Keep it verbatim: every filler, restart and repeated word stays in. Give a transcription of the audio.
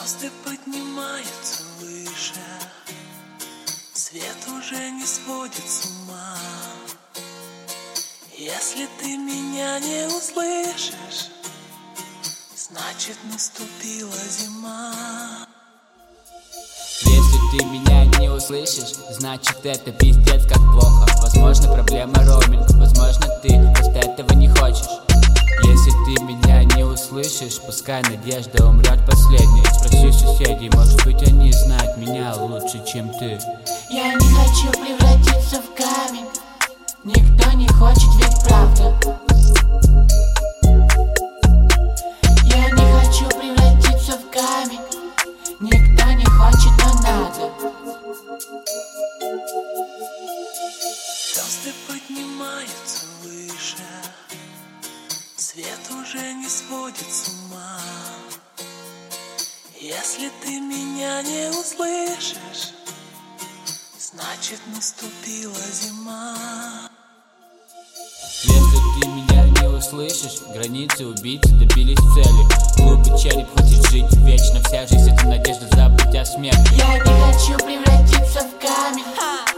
Звезды поднимаются выше, свет уже не сводит с ума. Если ты меня не услышишь, значит наступила зима. Если ты меня не услышишь, значит это пиздец как плохо. Возможно, проблема роуминг, возможно, ты просто этого не хочешь. Если ты меня не услышишь, пускай надежда умрет последней. Спроси соседей, может быть они знают меня лучше, чем ты. Я не хочу превратиться в камень, никто не хочет, ведь правда. Я не хочу превратиться в камень, никто не хочет, но надо. Звезды поднимаются выше, свет уже не сводит с ума. Если ты меня не услышишь, значит наступила зима. Если ты меня не услышишь, границы убийцы добились цели. Глупый череп хочет жить вечно, вся жизнь это надежда забыть о смерти. Я не хочу превратиться в камень.